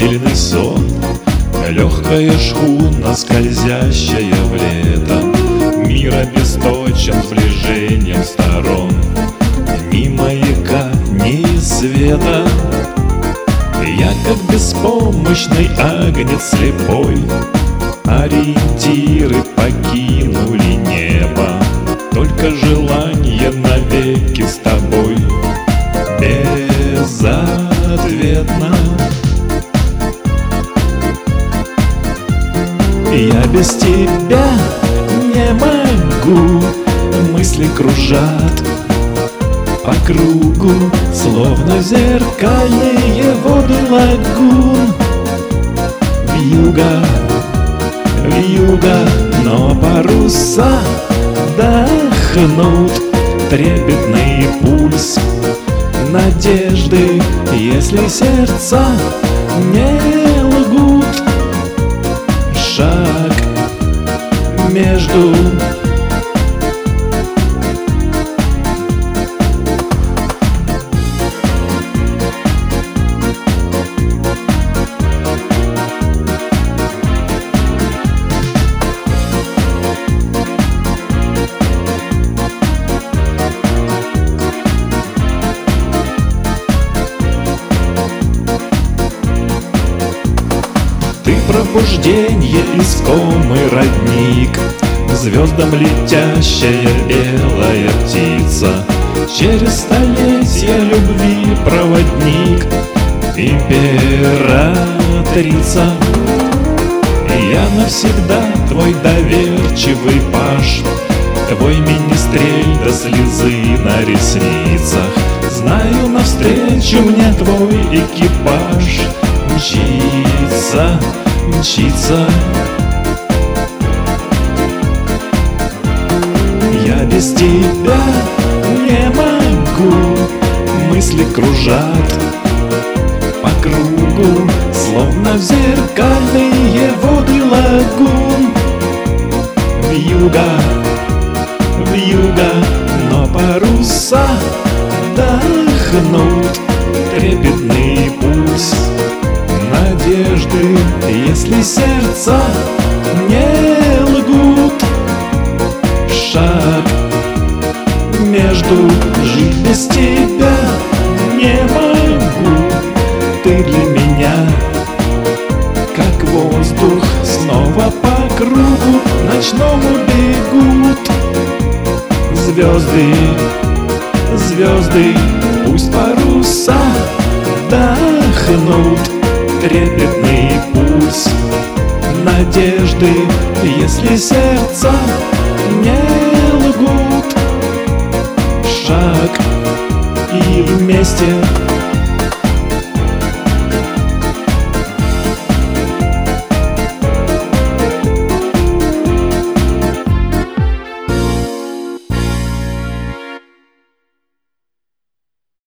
удивительный сон, легкая шхуна, скользящая в лето. Мир обесточен сближением сторон, ни маяка, ни света. Я как беспомощный агнец слепой, ориентиры покинули небо. Только желание навеки с тобой безответно. Я без тебя не могу, мысли кружат по кругу, словно зеркальные воды лагун. Вьюга, вьюга, но паруса дохнут, трепетный пульс надежды, если сердца не лгут. Шаг между Ты пробуждение, искомый родник, звездам летящая белая птица, через столетия любви проводник, императрица. Я навсегда твой доверчивый паж, твой министрель до слезы на ресницах. Знаю, навстречу мне твой экипаж мчится, мчится. Я без тебя не могу, мысли кружат по кругу, словно в зеркальные воды лагун. Вьюга, вьюга, но паруса дохнут, трепетный пульс надежды, если сердца не лгут. Шаг между, жить без тебя не могу. Ты для меня как воздух, снова по кругу ночному бегут. Звезды, звезды, пусть паруса дохнут, трепетный пульс надежды, если сердца не лгут. Шаг и вместе